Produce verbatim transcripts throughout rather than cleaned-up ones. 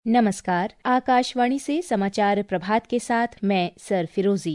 नमस्कार। आकाशवाणी से समाचार प्रभात के साथ मैं सर फिरोजी।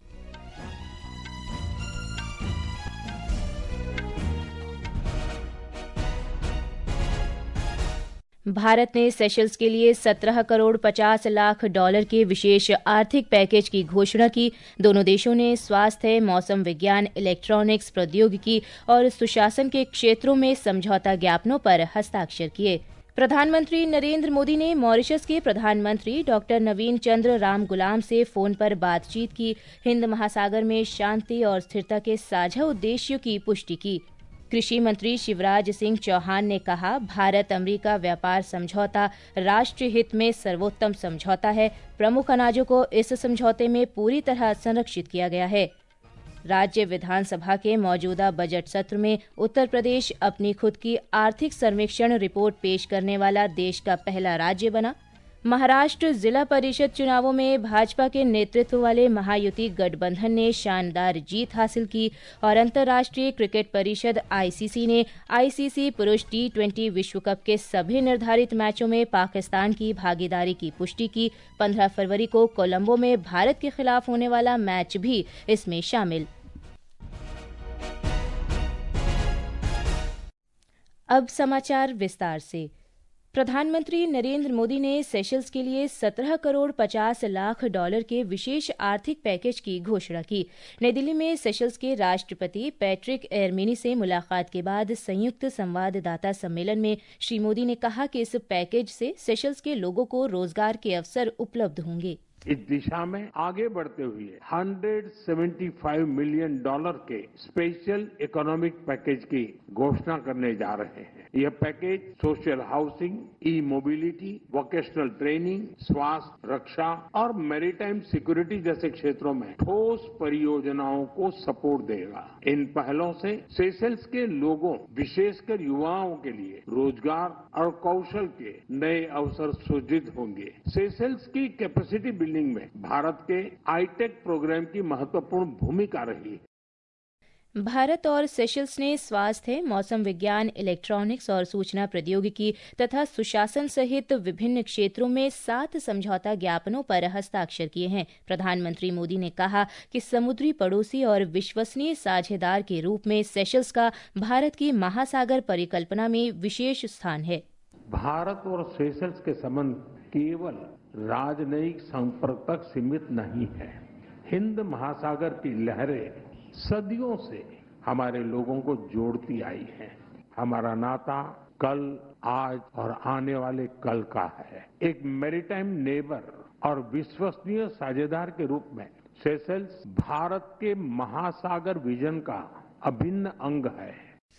भारत ने सेशल्स के लिए सत्रह करोड़ पचास लाख डॉलर के विशेष आर्थिक पैकेज की घोषणा की। दोनों देशों ने स्वास्थ्य, मौसम विज्ञान, इलेक्ट्रॉनिक्स, प्रौद्योगिकी और सुशासन के क्षेत्रों में समझौता ज्ञापनों पर हस्ताक्षर किए। प्रधानमंत्री नरेंद्र मोदी ने मॉरिशस के प्रधानमंत्री डॉक्टर नवीन चंद्र रामगुलाम से फोन पर बातचीत की। हिंद महासागर में शांति और स्थिरता के साझा उद्देश्यों की पुष्टि की। कृषि मंत्री शिवराज सिंह चौहान ने कहा, भारत अमेरिका व्यापार समझौता राष्ट्रीय हित में सर्वोत्तम समझौता है। प्रमुख अनाजों को इस समझौते में पूरी तरह संरक्षित किया गया है। राज्य विधानसभा के मौजूदा बजट सत्र में उत्तर प्रदेश अपनी खुद की आर्थिक सर्वेक्षण रिपोर्ट पेश करने वाला देश का पहला राज्य बना। महाराष्ट्र जिला परिषद चुनावों में भाजपा के नेतृत्व वाले महायुति गठबंधन ने शानदार जीत हासिल की और अंतर्राष्ट्रीय क्रिकेट परिषद आईसीसी ने आईसीसी पुरुष टी ट्वेंटी विश्व कप के सभी निर्धारित मैचों में पाकिस्तान की भागीदारी की पुष्टि की। पंद्रह फरवरी को कोलंबो में भारत के खिलाफ होने वाला मैच भी इसमें शामिल। अब समाचार विस्तार से। प्रधानमंत्री नरेंद्र मोदी ने सेशल्स के लिए सत्रह करोड़ पचास लाख डॉलर के विशेष आर्थिक पैकेज की घोषणा की। नई दिल्ली में सेशल्स के राष्ट्रपति पैट्रिक एरमिनी से मुलाकात के बाद संयुक्त संवाददाता सम्मेलन में श्री मोदी ने कहा कि इस पैकेज से सेशल्स के लोगों को रोजगार के अवसर उपलब्ध होंगे। इस दिशा में आगे बढ़ते हुए एक सौ पचहत्तर मिलियन डॉलर के स्पेशल इकोनॉमिक पैकेज की घोषणा करने जा रहे हैं। यह package social housing, E mobility, vocational training, स्वास्थ्य, रक्षा और मैरीटाइम सिक्योरिटी जैसे क्षेत्रों में ठोस परियोजनाओं को सपोर्ट देगा। इन पहलों से सेशल्स के लोगों, विशेषकर युवाओं के लिए रोजगार और कौशल के नए अवसर सृजित होंगे। सेशल्स की कैपेसिटी बिल्डिंग में भारत के आईटेक प्रोग्राम की महत्वपूर्ण भूमिका रही है। भारत और सेशल्स ने स्वास्थ्य, मौसम विज्ञान, इलेक्ट्रॉनिक्स और सूचना प्रौद्योगिकी तथा सुशासन सहित विभिन्न क्षेत्रों में सात समझौता ज्ञापनों पर हस्ताक्षर किए हैं। प्रधानमंत्री मोदी ने कहा कि समुद्री पड़ोसी और विश्वसनीय साझेदार के रूप में सेशल्स का भारत की महासागर परिकल्पना में विशेष स्थान है। भारत और सेशल्स के संबंध केवल राजनयिक संपर्क तक सीमित नहीं है। हिंद महासागर की लहरें सदियों से हमारे लोगों को जोड़ती आई हैं। हमारा नाता कल, आज और आने वाले कल का है। एक मैरीटाइम नेबर और विश्वसनीय साझेदार के रूप में सेशल्स भारत के महासागर विजन का अभिन्न अंग है।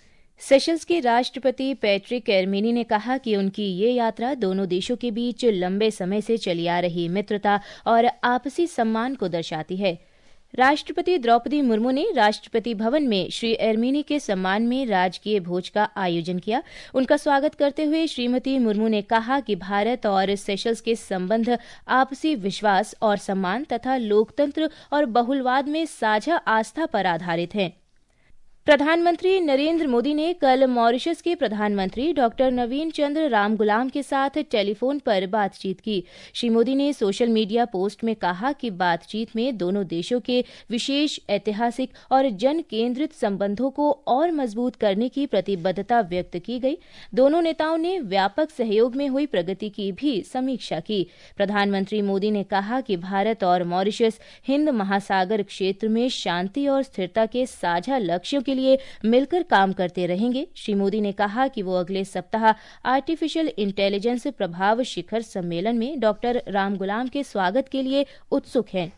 सेशल्स के राष्ट्रपति पैट्रिक एरमिनी ने कहा कि उनकी ये यात्रा दोनों देशों के बीच लंबे समय से चली आ रही मित्रता और आपसी सम्मान को दर्शाती है। राष्ट्रपति द्रौपदी मुर्मू ने राष्ट्रपति भवन में श्री एरमिनी के सम्मान में राजकीय भोज का आयोजन किया। उनका स्वागत करते हुए श्रीमती मुर्मू ने कहा कि भारत और सेशल्स के संबंध आपसी विश्वास और सम्मान तथा लोकतंत्र और बहुलवाद में साझा आस्था पर आधारित हैं। प्रधानमंत्री नरेंद्र मोदी ने कल मॉरिशस के प्रधानमंत्री डॉक्टर नवीन चंद्र रामगुलाम के साथ टेलीफोन पर बातचीत की। श्री मोदी ने सोशल मीडिया पोस्ट में कहा कि बातचीत में दोनों देशों के विशेष ऐतिहासिक और जन केंद्रित संबंधों को और मजबूत करने की प्रतिबद्धता व्यक्त की गई। दोनों नेताओं ने व्यापक सहयोग में हुई प्रगति की भी समीक्षा की। प्रधानमंत्री मोदी ने कहा कि भारत और मॉरिशस हिंद महासागर क्षेत्र में शांति और स्थिरता के साझा लक्ष्यों के लिए मिलकर काम करते रहेंगे। श्री मोदी ने कहा कि वो अगले सप्ताह आर्टिफिशियल इंटेलिजेंस प्रभाव शिखर सम्मेलन में डॉक्टर रामगुलाम के स्वागत के लिए उत्सुक हैं।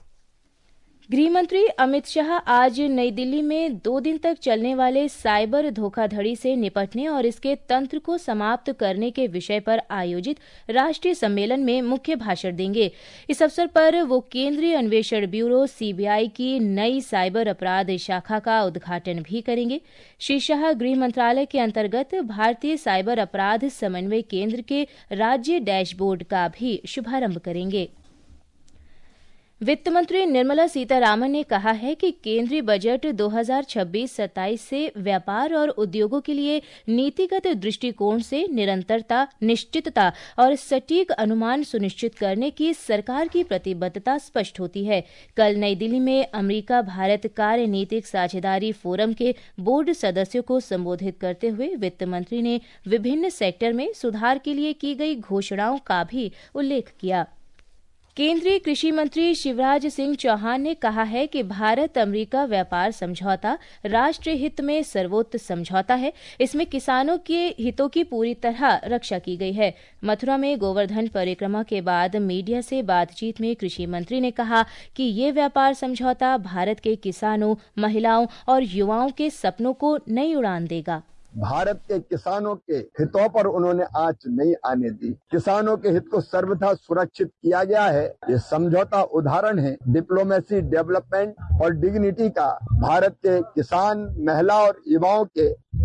गृहमंत्री अमित शाह आज नई दिल्ली में दो दिन तक चलने वाले साइबर धोखाधड़ी से निपटने और इसके तंत्र को समाप्त करने के विषय पर आयोजित राष्ट्रीय सम्मेलन में मुख्य भाषण देंगे। इस अवसर पर वो केंद्रीय अन्वेषण ब्यूरो सीबीआई की नई साइबर अपराध शाखा का उद्घाटन भी करेंगे। श्री शाह गृह मंत्रालय के अंतर्गत भारतीय साइबर अपराध समन्वय केंद्र के राज्य डैशबोर्ड का भी शुभारंभ करेंगे। वित्त मंत्री निर्मला सीतारामन ने कहा है कि केंद्रीय बजट दो हज़ार छब्बीस सत्ताईस से व्यापार और उद्योगों के लिए नीतिगत दृष्टिकोण से निरंतरता, निश्चितता और सटीक अनुमान सुनिश्चित करने की सरकार की प्रतिबद्धता स्पष्ट होती है। कल नई दिल्ली में अमेरिका भारत कार्यनीतिक साझेदारी फोरम के बोर्ड सदस्यों को संबोधित करते हुए वित्त मंत्री ने विभिन्न सेक्टर में सुधार के लिए की गई घोषणाओं का भी उल्लेख किया। केंद्रीय कृषि मंत्री शिवराज सिंह चौहान ने कहा है कि भारत अमेरिका व्यापार समझौता राष्ट्रीय हित में सर्वोच्च समझौता है। इसमें किसानों के हितों की पूरी तरह रक्षा की गई है। मथुरा में गोवर्धन परिक्रमा के बाद मीडिया से बातचीत में कृषि मंत्री ने कहा कि ये व्यापार समझौता भारत के किसानों, महिलाओं और युवाओं के सपनों को नई उड़ान देगा। भारत के किसानों के हितों पर उन्होंने आंच नहीं आने दी। किसानों के हित को सर्वथा सुरक्षित किया गया है। ये समझौता उदाहरण है डिप्लोमेसी, डेवलपमेंट और डिग्निटी का। भारत के किसान, महिला और युवाओं के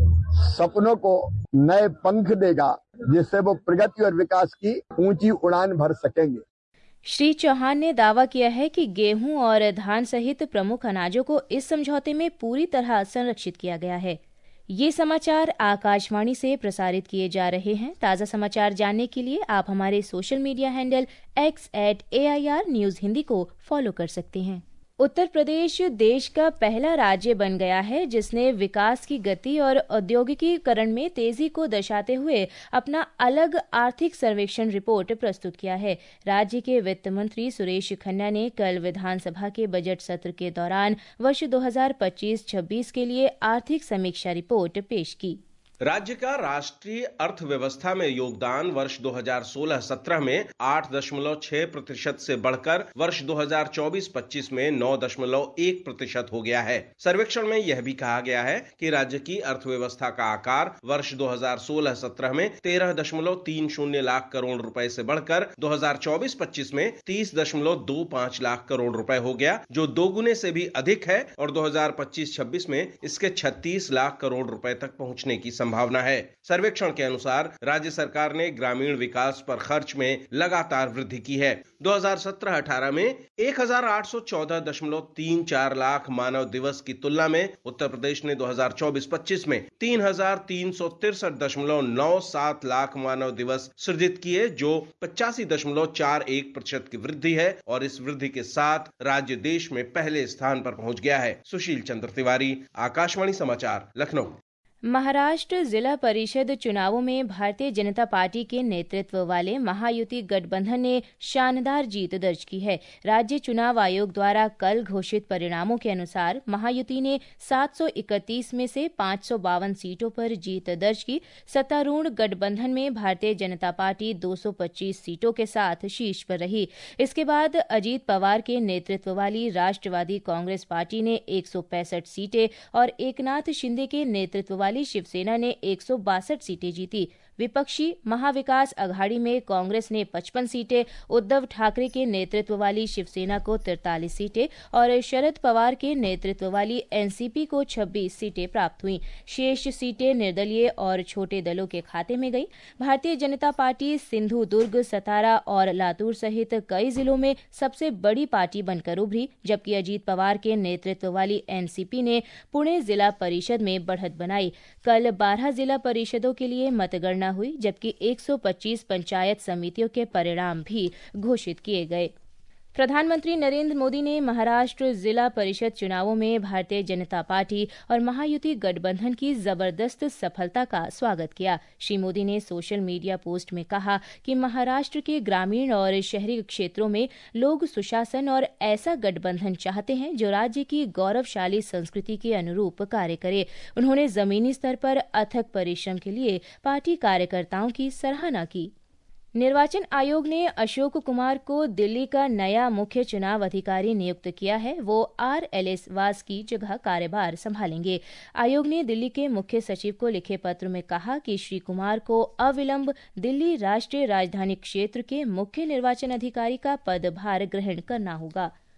सपनों को नए पंख देगा, जिससे वो प्रगति और विकास की ऊंची उड़ान भर सकेंगे। श्री चौहान ने दावा किया है कि गेहूं और धान सहित प्रमुख अनाजों को इस समझौते में पूरी तरह संरक्षित किया गया है। ये समाचार आकाशवाणी से प्रसारित किए जा रहे हैं। ताज़ा समाचार जानने के लिए आप हमारे social media handle X at A I R news Hindi को फॉलो कर सकते हैं। उत्तर प्रदेश देश का पहला राज्य बन गया है जिसने विकास की गति और औद्योगिकीकरण में तेजी को दर्शाते हुए अपना अलग आर्थिक सर्वेक्षण रिपोर्ट प्रस्तुत किया है। राज्य के वित्त मंत्री सुरेश खन्ना ने कल विधानसभा के बजट सत्र के दौरान वर्ष दो हज़ार पच्चीस छब्बीस के लिए आर्थिक समीक्षा रिपोर्ट पेश की। राज्य का राष्ट्रीय अर्थव्यवस्था में योगदान वर्ष दो हज़ार सोलह सत्रह में आठ दशमलव छह प्रतिशत से बढ़कर वर्ष दो हज़ार चौबीस पच्चीस में नौ दशमलव एक प्रतिशत हो गया है। सर्वेक्षण में यह भी कहा गया है कि राज्य की अर्थव्यवस्था का आकार वर्ष दो हज़ार सोलह सत्रह में तेरह दशमलव तीन शून्य लाख करोड़ रुपए से बढ़कर दो हज़ार चौबीस पच्चीस में तीस दशमलव दो पांच लाख करोड़ रुपए हो गया, जो दोगुने से भी अधिक है और दो हज़ार पच्चीस छब्बीस में इसके छत्तीस लाख करोड़ रुपए तक पहुंचने की संभावना है। सर्वेक्षण के अनुसार राज्य सरकार ने ग्रामीण विकास पर खर्च में लगातार वृद्धि की है। दो हज़ार सत्रह अठारह में एक हज़ार आठ सौ चौदह दशमलव तीन चार लाख मानव दिवस की तुलना में उत्तर प्रदेश ने दो हज़ार चौबीस पच्चीस में तीन हज़ार तीन सौ तिरसठ दशमलव नौ सात लाख मानव दिवस सृजित किए, जो पचासी दशमलव चार एक प्रतिशत की वृद्धि है और इस वृद्धि के साथ राज्य देश में पहले स्थान पर पहुंच गया है। सुशील चंद्र तिवारी, आकाशवाणी समाचार, लखनऊ। महाराष्ट्र जिला परिषद चुनावों में भारतीय जनता पार्टी के नेतृत्व वाले महायुति गठबंधन ने शानदार जीत दर्ज की है। राज्य चुनाव आयोग द्वारा कल घोषित परिणामों के अनुसार महायुति ने सात सौ इकतीस में से पाँच सौ बावन सीटों पर जीत दर्ज की। सत्तारूढ़ गठबंधन में भारतीय जनता पार्टी दो सौ पच्चीस सीटों के साथ शीर्ष पर रही। इसके बाद अजीत पवार के नेतृत्व वाली राष्ट्रवादी कांग्रेस पार्टी ने एक सौ पैंसठ सीटें और एकनाथ शिंदे के नेतृत्व वाली शिवसेना ने एक सौ बासठ सीटें जीती। विपक्षी महाविकास अघाड़ी में कांग्रेस ने पचपन सीटें, उद्धव ठाकरे के नेतृत्व वाली शिवसेना को तैंतालीस सीटें और शरद पवार के नेतृत्व वाली एनसीपी को छब्बीस सीटें प्राप्त हुईं। शेष सीटें निर्दलीय और छोटे दलों के खाते में गई। भारतीय जनता पार्टी सिंधु दुर्ग, सतारा और लातूर सहित कई जिलों में सबसे बड़ी पार्टी बनकर उभरी, जबकि अजीत पवार के नेतृत्व वाली एनसीपी ने पुणे जिला परिषद में बढ़त बनाई। कल बारह जिला परिषदों के लिए मतगणना हुई, जबकि एक सौ पच्चीस पंचायत समितियों के परिणाम भी घोषित किए गए। प्रधानमंत्री नरेंद्र मोदी ने महाराष्ट्र जिला परिषद चुनावों में भारतीय जनता पार्टी और महायुति गठबंधन की जबरदस्त सफलता का स्वागत किया। श्री मोदी ने सोशल मीडिया पोस्ट में कहा कि महाराष्ट्र के ग्रामीण और शहरी क्षेत्रों में लोग सुशासन और ऐसा गठबंधन चाहते हैं जो राज्य की गौरवशाली संस्कृति के अनुरूप कार्य करे। उन्होंने जमीनी स्तर पर अथक परिश्रम के लिए पार्टी कार्यकर्ताओं की सराहना की। निर्वाचन आयोग ने अशोक कुमार को दिल्ली का नया मुख्य चुनाव अधिकारी नियुक्त किया है। वो आर एल एस वास की जगह कार्यभार संभालेंगे। आयोग ने दिल्ली के मुख्य सचिव को लिखे पत्र में कहा कि श्री कुमार को अविलंब दिल्ली राष्ट्रीय राजधानी क्षेत्र के मुख्य निर्वाचन अधिकारी का पदभार ग्रहण करना होगा।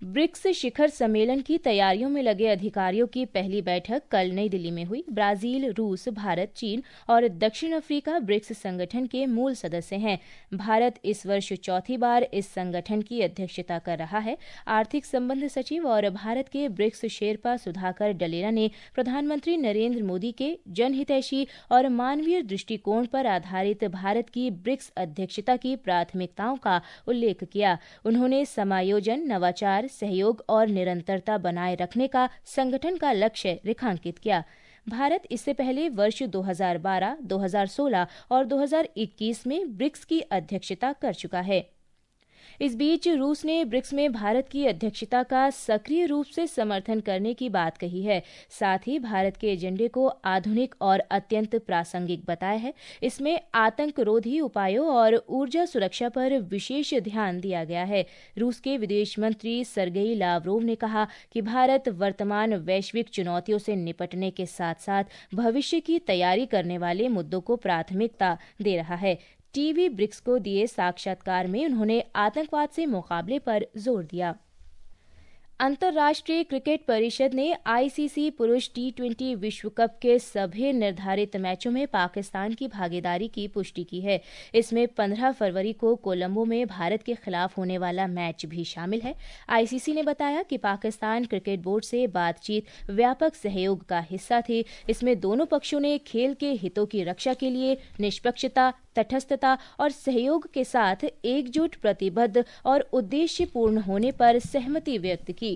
ब्रिक्स शिखर सम्मेलन की तैयारियों में लगे अधिकारियों की पहली बैठक कल नई दिल्ली में हुई। ब्राजील, रूस, भारत, चीन और दक्षिण अफ्रीका ब्रिक्स संगठन के मूल सदस्य हैं। भारत इस वर्ष चौथी बार इस संगठन की अध्यक्षता कर रहा है। आर्थिक संबंध सचिव और भारत के ब्रिक्स शेरपा सुधाकर डलेरा ने प्रधानमंत्री नरेंद्र मोदी के जनहितैषी और मानवीय दृष्टिकोण पर आधारित भारत की ब्रिक्स अध्यक्षता की प्राथमिकताओं का उल्लेख किया। उन्होंने समायोजन, नवाचार, सहयोग और निरंतरता बनाए रखने का संगठन का लक्ष्य रेखांकित किया। भारत इससे पहले वर्ष दो हज़ार बारह, दो हज़ार सोलह और दो हज़ार इक्कीस में ब्रिक्स की अध्यक्षता कर चुका है। इस बीच रूस ने ब्रिक्स में भारत की अध्यक्षता का सक्रिय रूप से समर्थन करने की बात कही है। साथ ही भारत के एजेंडे को आधुनिक और अत्यंत प्रासंगिक बताया है। इसमें आतंकरोधी उपायों और ऊर्जा सुरक्षा पर विशेष ध्यान दिया गया है। रूस के विदेश मंत्री सर्गेई लावरोव ने कहा कि भारत वर्तमान वैश्विक चुनौतियों से निपटने के साथ साथ भविष्य की तैयारी करने वाले मुद्दों को प्राथमिकता दे रहा है। टीवी ब्रिक्स को दिए साक्षात्कार में उन्होंने आतंकवाद से मुकाबले पर जोर दिया। अंतर्राष्ट्रीय क्रिकेट परिषद ने आईसीसी पुरुष टी ट्वेंटी विश्व कप के सभी निर्धारित मैचों में पाकिस्तान की भागीदारी की पुष्टि की है। इसमें पंद्रह फरवरी को कोलंबो में भारत के खिलाफ होने वाला मैच भी शामिल है। आईसीसी ने बताया कि पाकिस्तान क्रिकेट बोर्ड से बातचीत व्यापक सहयोग का हिस्सा थी। इसमें दोनों पक्षों ने खेल के हितों की रक्षा के लिए निष्पक्षता, तटस्थता और सहयोग के साथ एकजुट, प्रतिबद्ध और उद्देश्यपूर्ण होने पर सहमति व्यक्त की।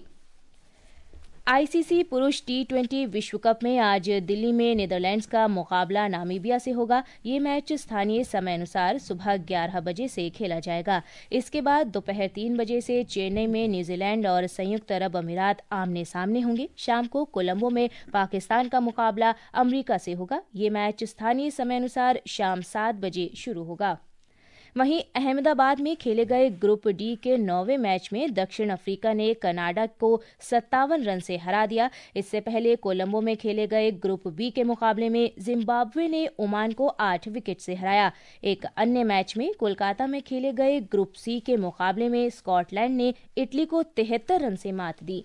आईसीसी पुरुष टी ट्वेंटी विश्व कप में आज दिल्ली में नीदरलैंड्स का मुकाबला नामीबिया से होगा। ये मैच स्थानीय समय अनुसार सुबह ग्यारह बजे से खेला जाएगा। इसके बाद दोपहर तीन बजे से चेन्नई में न्यूजीलैंड और संयुक्त अरब अमीरात आमने सामने होंगे। शाम को कोलंबो में पाकिस्तान का मुकाबला अमरीका से होगा। ये मैच स्थानीय समय अनुसार शाम सात बजे शुरू होगा। वहीं अहमदाबाद में खेले गए ग्रुप डी के नौवें मैच में दक्षिण अफ्रीका ने कनाडा को सत्तावन रन से हरा दिया। इससे पहले कोलंबो में खेले गए ग्रुप बी के मुकाबले में जिम्बाब्वे ने ओमान को आठ विकेट से हराया। एक अन्य मैच में कोलकाता में खेले गए ग्रुप सी के मुकाबले में स्कॉटलैंड ने इटली को तिहत्तर रन से मात दी।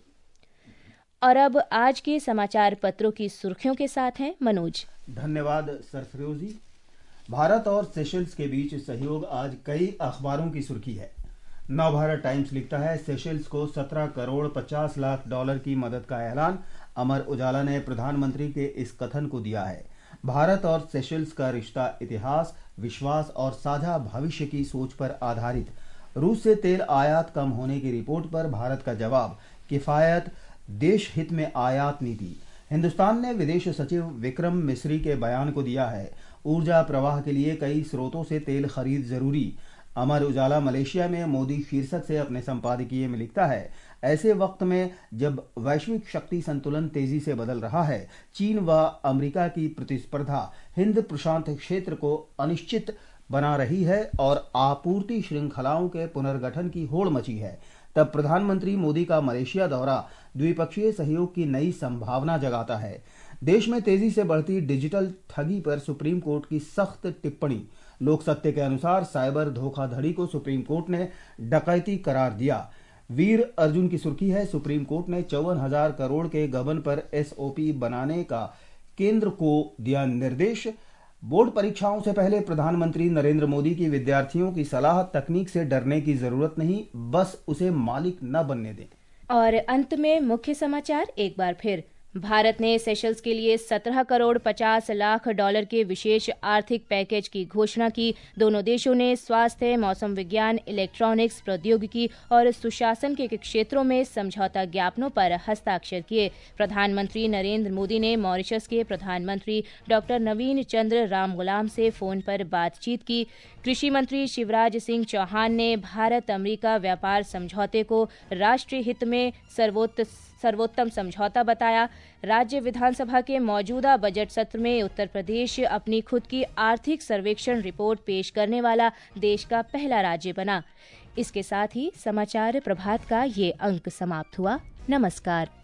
और अब आज के समाचार पत्रों की सुर्खियों के साथ हैं मनोज। धन्यवाद सरफरोजी। भारत और सेशल्स के बीच सहयोग आज कई अखबारों की सुर्खी है। नवभारत टाइम्स लिखता है, सेशल्स को सत्रह करोड़ पचास लाख डॉलर की मदद का ऐलान। अमर उजाला ने प्रधानमंत्री के इस कथन को दिया है। भारत और सेशल्स का रिश्ता इतिहास, विश्वास और साझा भविष्य की सोच पर आधारित। रूस से तेल आयात कम होने की रिपोर्ट पर भारत का जवाब, किफायत, देश हित में आयात नीति। हिंदुस्तान ने विदेश सचिव विक्रम मिस्री के बयान को दिया है, ऊर्जा प्रवाह के लिए कई स्रोतों से तेल खरीद जरूरी। अमर उजाला मलेशिया में मोदी शीर्षक से अपने संपादकीय में लिखता है, ऐसे वक्त में जब वैश्विक शक्ति संतुलन तेजी से बदल रहा है, चीन व अमेरिका की प्रतिस्पर्धा हिंद प्रशांत क्षेत्र को अनिश्चित बना रही है और आपूर्ति श्रृंखलाओं के पुनर्गठन की होड़ मची है, तब प्रधानमंत्री मोदी का मलेशिया दौरा द्विपक्षीय सहयोग की नई संभावना जगाता है। देश में तेजी से बढ़ती डिजिटल ठगी पर सुप्रीम कोर्ट की सख्त टिप्पणी। लोक सत्य के अनुसार साइबर धोखाधड़ी को सुप्रीम कोर्ट ने डकैती करार दिया। वीर अर्जुन की सुर्खी है, सुप्रीम कोर्ट ने चौवन हजार करोड़ के गबन पर एसओपी बनाने का केंद्र को दिया निर्देश। बोर्ड परीक्षाओं से पहले प्रधानमंत्री नरेंद्र मोदी की विद्यार्थियों की सलाह, तकनीक से डरने की जरूरत नहीं, बस उसे मालिक न बनने दें। और अंत में मुख्य समाचार एक बार फिर। भारत ने सेशल्स के लिए सत्रह करोड़ पचास लाख डॉलर के विशेष आर्थिक पैकेज की घोषणा की। दोनों देशों ने स्वास्थ्य, मौसम विज्ञान, इलेक्ट्रॉनिक्स, प्रौद्योगिकी और सुशासन के क्षेत्रों में समझौता ज्ञापनों पर हस्ताक्षर किए। प्रधानमंत्री नरेंद्र मोदी ने मॉरिशस के प्रधानमंत्री डॉक्टर नवीन चंद्र रामगुलाम से फोन पर बातचीत की। कृषि मंत्री शिवराज सिंह चौहान ने भारत अमेरिका व्यापार समझौते को राष्ट्रीय हित में सर्वोत्त सर्वोत्तम समझौता बताया। राज्य विधानसभा के मौजूदा बजट सत्र में उत्तर प्रदेश अपनी खुद की आर्थिक सर्वेक्षण रिपोर्ट पेश करने वाला देश का पहला राज्य बना। इसके साथ ही समाचार प्रभात का ये अंक समाप्त हुआ। नमस्कार।